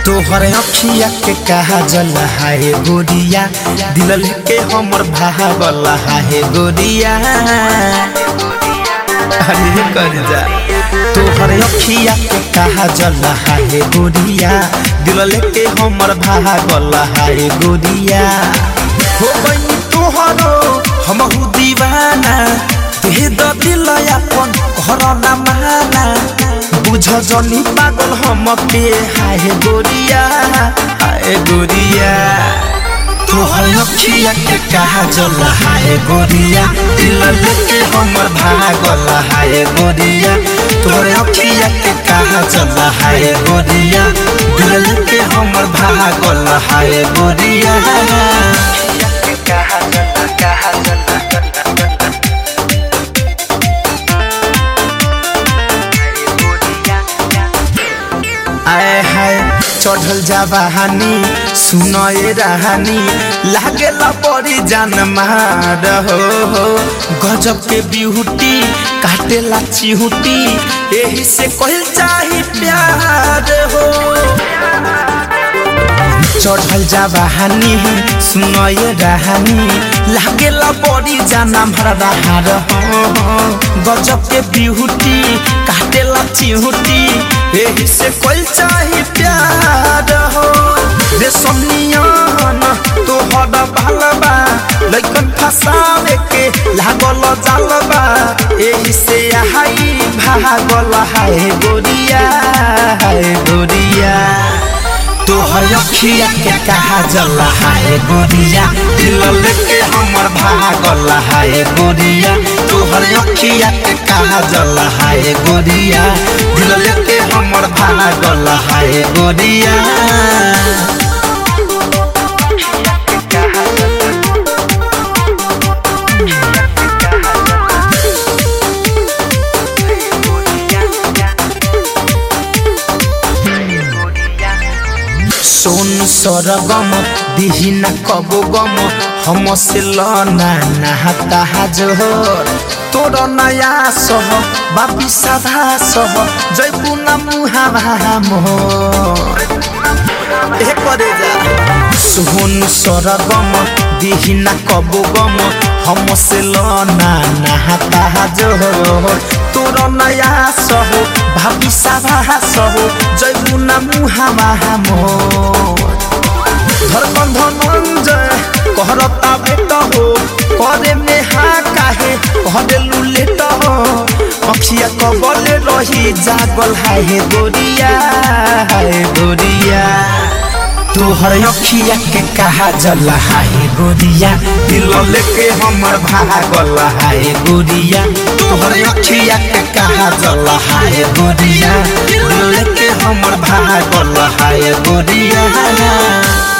तोहर अखिया के कहा जला है गोरिया दिल लेके हमर भागल है गोरिया अरे कर जा तोहर अखिया के कहा जला है गोरिया दिल लेके हमर भागल है गोरिया हो गई तोहरो हमहु दीवाना दे द दिल अपन घर ना माना बुझ जनी पागल हम पे हाय गोरिया तोहर अखिया के कहा जला है गोरिया दिल लेके हमर भागल है गोरिया तोहर अखिया के कहा जला है गोरिया दिल लेके हमर भागल है गोरिया आए हाय चढ़ल जावानी सुनए रहानी लागेला बड़ी जान मार हो गजब के बिहुटी काटेला चिहुटी यही से कहल चाही प्यार हो चढ़ल जावानी सुनए रहानी लागेला बड़ी जान मार हो गजब के बिहुटी काटेला चिहुटी यही से कोई चाही प्यार हो रे सोनियान तोहर भालबा लइकन फसावे के लागल जालबा यही से हाई भागल है गोरिया तोहर अखिया के कहा जला है गोरिया दिल लेके हमर भागल है गोरिया तोहर अखिया के कहा जला है गोरिया दिल लेके हमर भागल है गोरिया सोन सरगम दिहिना कबो गम हम से लना नहाता जोहर तोर नया सह बापी साधा सह जयबू ना मुहावा मोर ए करे जा सोन सरगम दिहिना कबो गम हम से लना नहाता जोहर तोर नया सह भाभी साधा सह जयबू ना मुहावा मोर धड़कन धनंजय कहरता बेट हो करे में हा काहे कहले लुलेट हो अखिया कबले रही जागल है गोरिया तोहर अखिया के कहा जला है गोरिया दिल लेके हमर भागल है गोरिया तोहर अखिया के कहा जला है गोरिया दिल लेके हमर भागल है गोरिया।